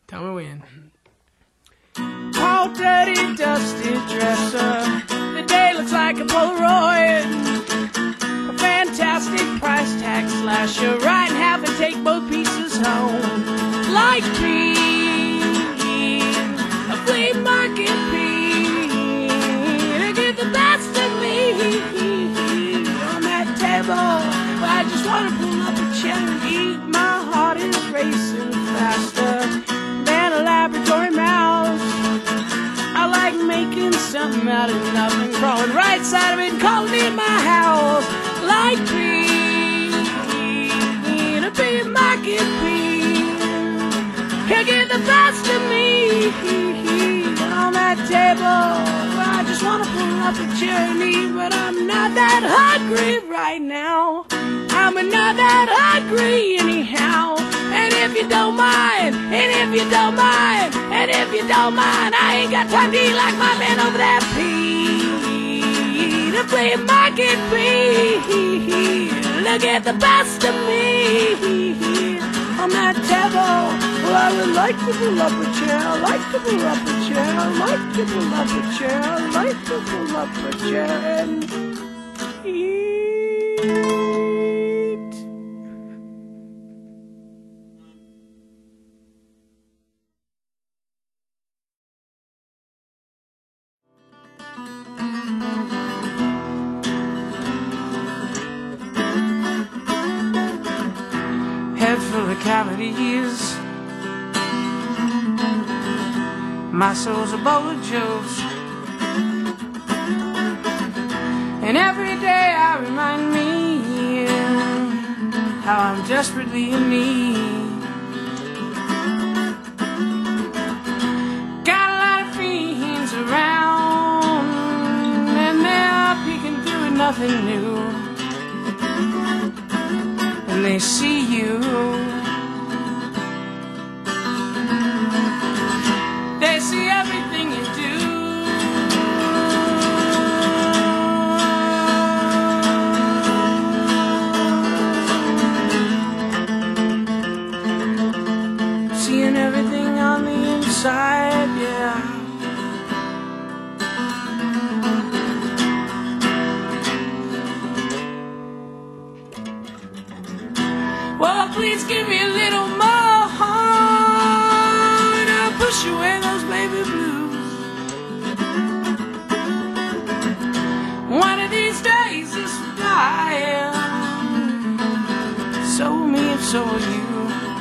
Tell me when. All dirty, dusty dresser. The day looks like a Polaroid. A fantastic price tag slasher. Right in half and take both pieces home. Like me, a flea market bee. To get the best of me on that table. I just want to pull up a chair and eat. My heart is racing faster than a laboratory mouse. I like making something out of nothing, crawling right side of it and calling it my house. Like being a big market bee. He'll get the best of me on that table. I just want to pull up a chair and eat, but I'm not that hungry right now. I'm not that hungry anyhow. And if you don't mind, and if you don't mind, and if you don't mind, I ain't got time to eat like my man over there, Pete. To play market bee. Look at the best of me on that table. Well, I would like to pull up a chair, I like to pull up a chair, I like to pull up a chair, I like to pull up a chair and eat. Head full of cavities. My soul's a bowl of jokes. And every day I remind me how I'm desperately in need. Got a lot of fiends around, and they're peeking through with nothing new. And they see you. They see everything you do. Seeing everything on the inside, yeah. Well, please give me a little more, and I'll push away those baby blues. One of these days this will die. So will me and so will you.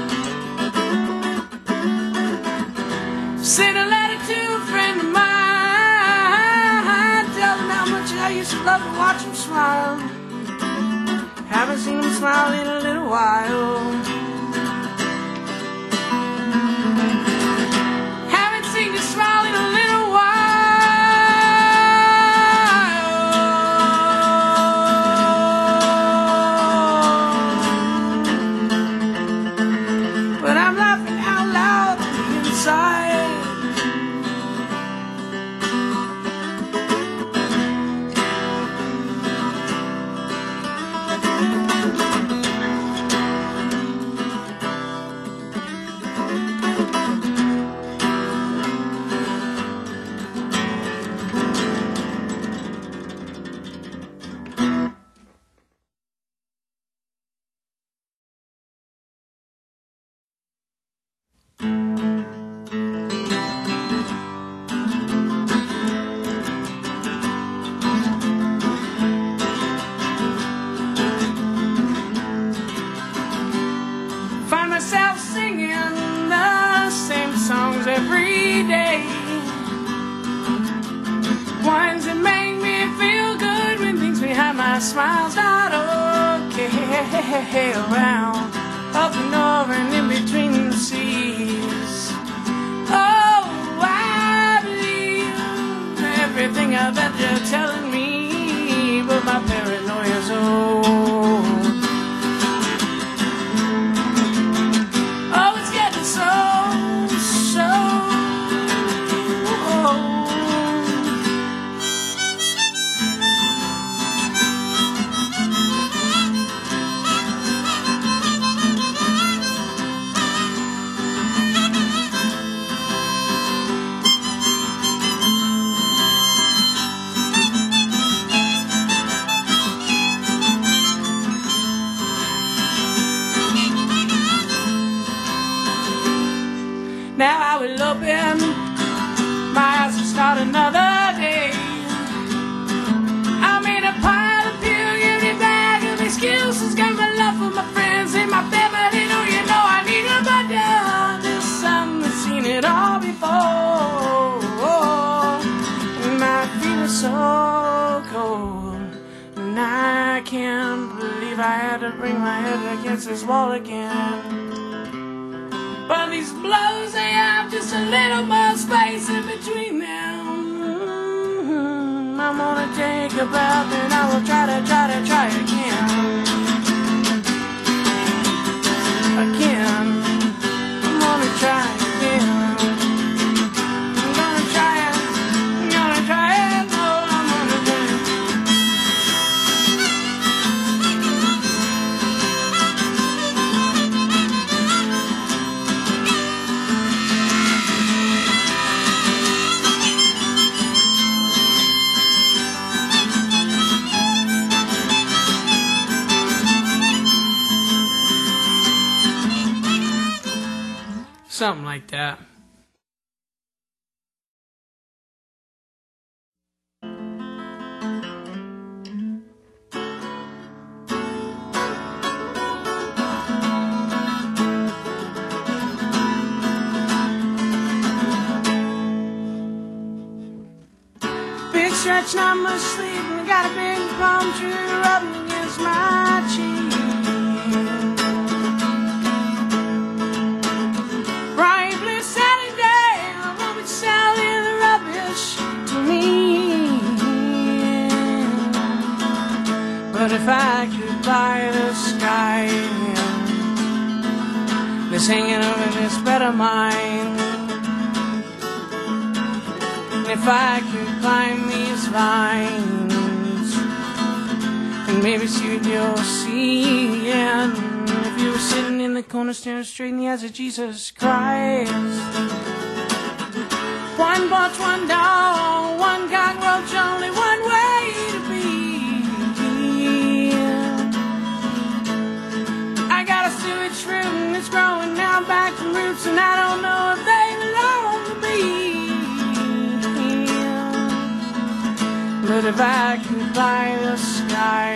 Send a letter to a friend of mine. Tell him how much I used to love to watch him smile. Haven't seen him smile in a little while. Haven't seen you smile in a little while. But I'm laughing out loud on the inside. Find myself singing the same songs every day. Ones that make me feel good when things behind my smile's not okay. Around, up and over and in between the seas. Oh, I believe everything I bet you're telling me, but my paranoia's old. Oh, it's getting so old. Now I will open my eyes and start another day. I'm in a pile of pilgrim bag of excuses. Got my love for my friends and my family. No, you know I need a bundle. This sun has seen it all before. And my feet are so cold, and I can't believe I had to bring my head against this wall again. But these blows, they have just a little more space in between them. I'm gonna take a bath and I will try again. I'm gonna try again. I'm gonna try it. I'm gonna try it. Oh, I'm gonna do it. Something like that. Big stretch, not much sleep, and got a big palm tree rubbing against my cheek. Bright blue Saturday, I won't be selling the rubbish to me. But if I could buy the sky that's hanging over this bed of mine, and if I could climb these vines and maybe see what you'll see, yeah. If you were sitting in the corner staring straight in the eyes of Jesus Christ. One bunch, one dog, one cockroach, only one way to be. I got a sewage fruit and it's growing out back from roots, and I don't know if they belong to me. But if I could buy the sky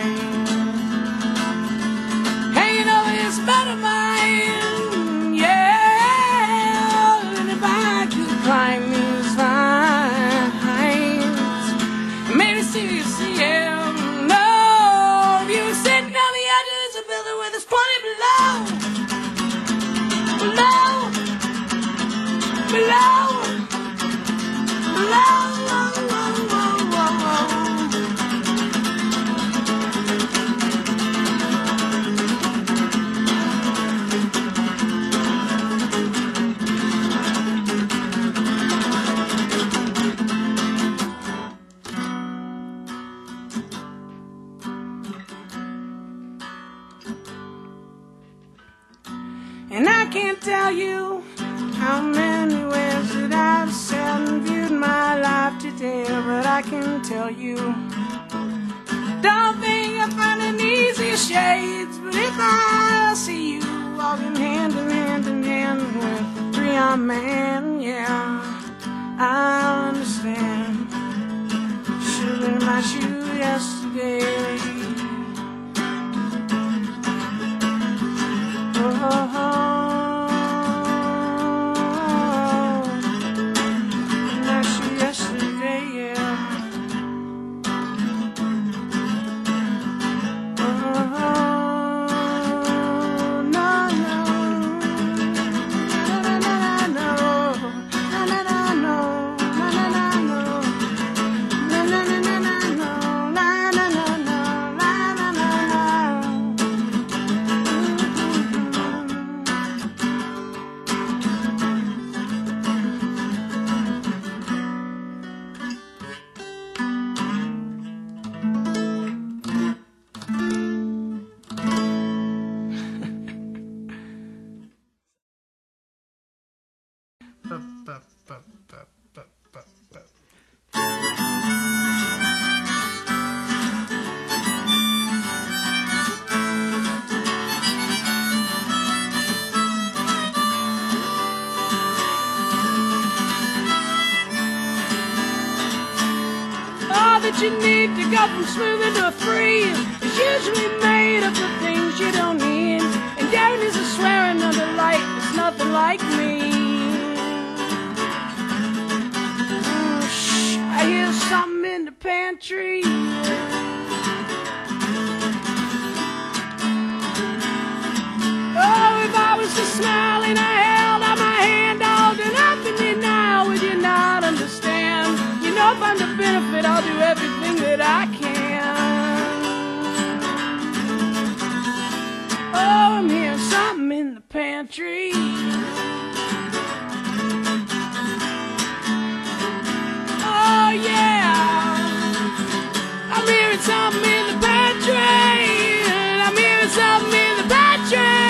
hanging over this bed of mine, yeah. And if I could climb these vines, maybe see him. No, if you were sitting on the edge of this building where there's plenty below. And I can't tell you how many ways that I've sat and viewed my life today, but I can tell you, don't think I find an easy shades. But if I see you walking hand in hand in hand with a three-armed man, yeah, I'll understand. Should've been in my shoe yesterday. that you need to go from smooth into a free is usually made up of things you don't need. And Darren is a swearing under light, it's nothing like me. Shh, I hear something in the pantry. Oh, if I was to smile and I held out my hand, all to nothing me now, would you not understand? You know, if I'm the benefit, I'll do everything that I can. Oh, I'm hearing something in the pantry. Oh, yeah. I'm hearing something in the pantry. I'm hearing something in the pantry.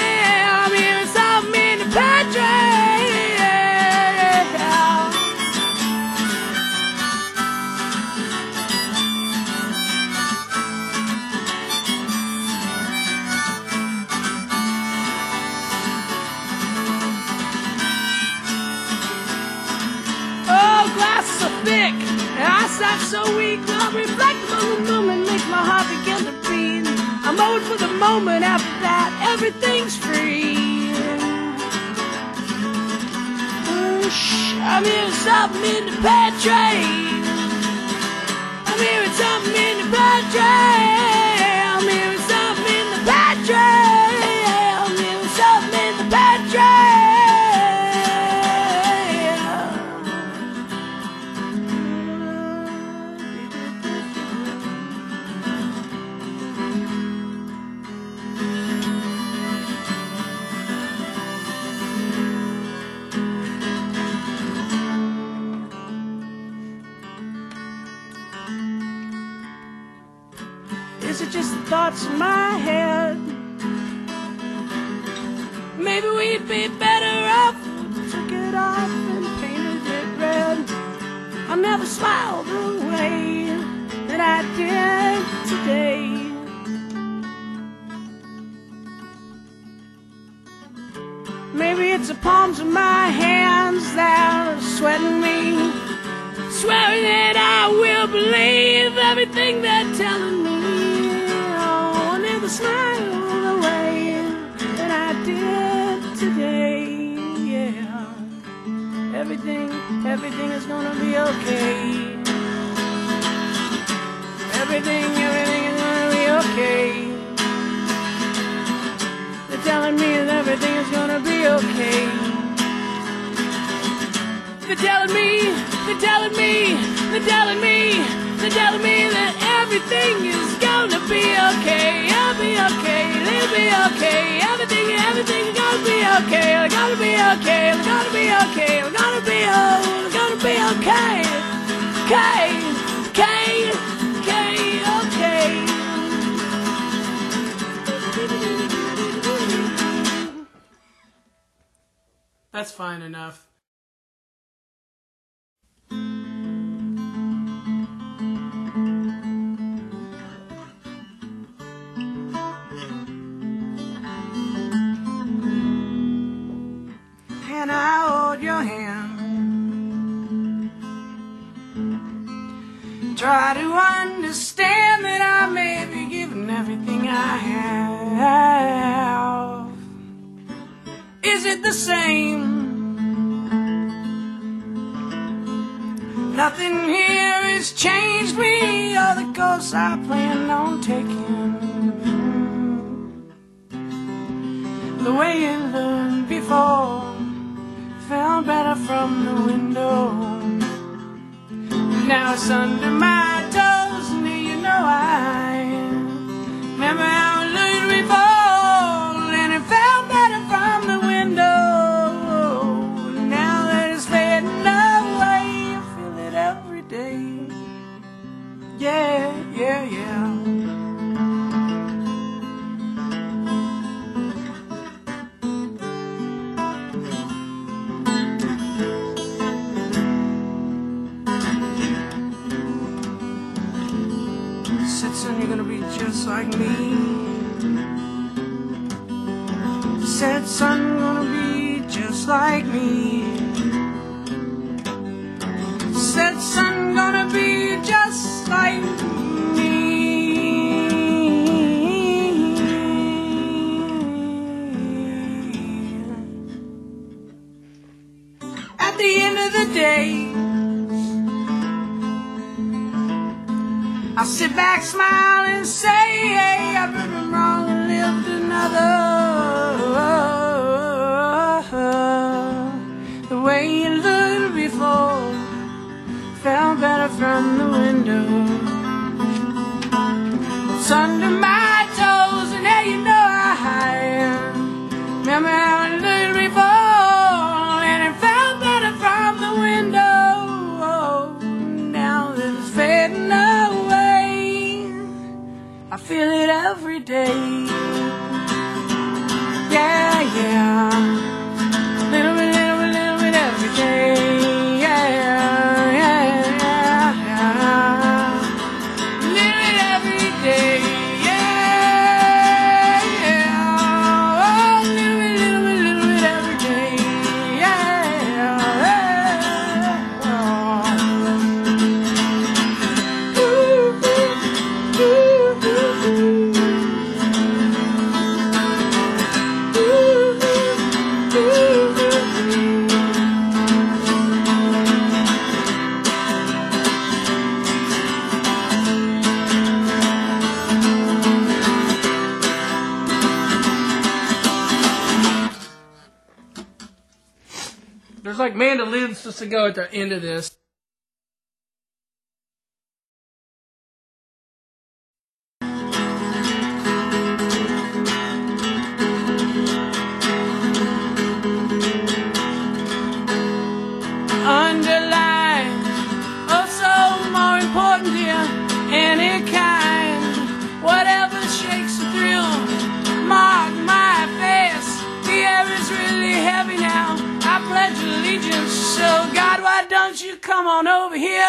Thick, and eyesight so weak, I'll reflect on the moment, makes my heart begin to beat. I'm owed for the moment, after that, everything's free. Shh, I'm hearing something in the pantry. I'm hearing something in the pantry. I'm hearing something in the pantry. I'm hearing something in the pantry. Is it just the thoughts in my head? Maybe we'd be better off if we took it off and painted it red. I'll never smile the way that I did today. Maybe it's the palms of my hands that are sweating me, swearing that I will believe everything they're telling me. Smile the way that I did today, yeah. Everything is gonna be okay. Everything is gonna be okay. They're telling me that everything is gonna be okay. They're telling me that everything is gonna be okay. I'll be okay, it'll be okay. Everything's gonna be okay. We're gonna be okay. We're gonna be okay. We're gonna be okay. Okay. That's fine enough. And I hold your hand, try to understand that I may be giving everything I have. Is it the same? Nothing here has changed me or the course I plan on taking. The way it looked before felt better from the window. Now it's under my toes, and you know I remember how it looked before, and it felt better from the window. Now that it's fading away, I feel it every day. Yeah. Said, son, you're gonna be just like me. Said, son, you're gonna be just like me. Said, son, gonna be just like the end of the day, I'll sit back, smile, and say, hey, I've been wrong and lived another. The way you looked before felt better from the window. It's under my toes, and now you know I remember how it looked before, and it felt better from the window. Now that it's fading away, I feel it every day. Yeah, yeah. Little bit every day. Yeah, yeah, yeah, yeah. Little bit every day. Yeah, yeah. Oh, little bit every day. Yeah, yeah. Ooh, ooh, ooh, ooh. There's like mandolins supposed to go at the end of this. Underline, oh so more important, dear, any kind, whatever shakes the thrill, mark my face, the air is really heavy now, I pledge allegiance, so God, why don't you come on over here?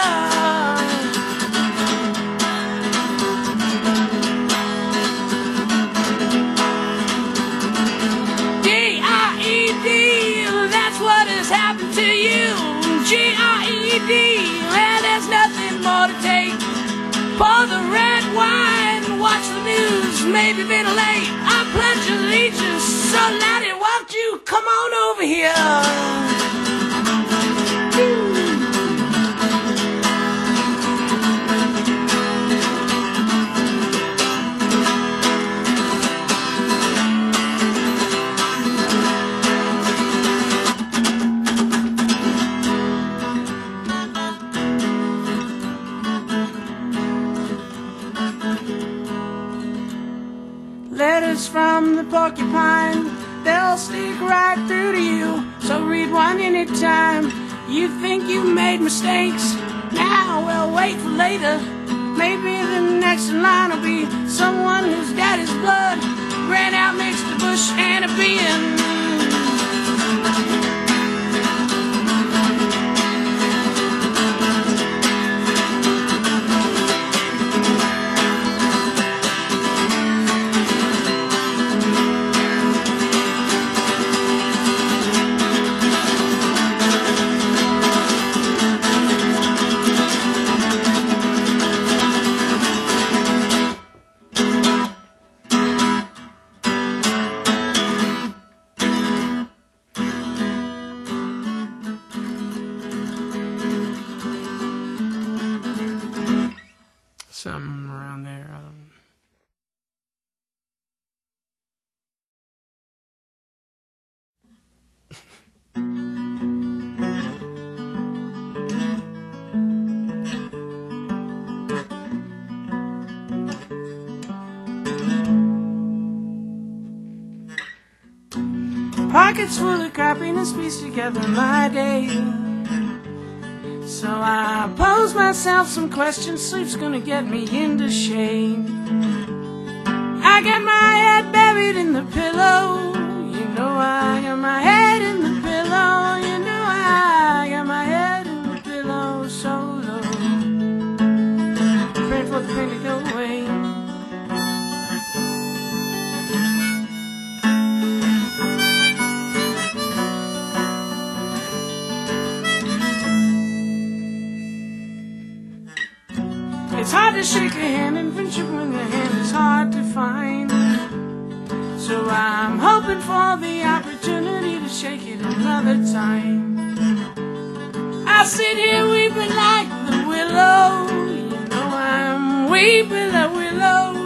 D-I-E-D, that's what has happened to you. G-R-E-D, well, there's nothing more to take. Pour the red wine, watch the news, maybe ventilate. I pledge allegiance, so laddie, won't you come on over here? Letters from the porcupine, they'll stick right through to you, so read one anytime. You think you made mistakes, now well wait for later. Maybe the next in line will be someone whose daddy's blood ran out mixed the bush and a bean. Something around there, I don't know. Pockets full of crappiness piece together my day. So I pose myself some questions, sleep's gonna get me into shame. I got my head buried in the pillow, you know I got my head in the pillow, you know I got my head in the pillow so low. Praying for the pain to go away. It's hard to shake a hand, and friendship when the hand is hard to find. So I'm hoping for the opportunity to shake it another time. I sit here weeping like the willow. You know I'm weeping like willow.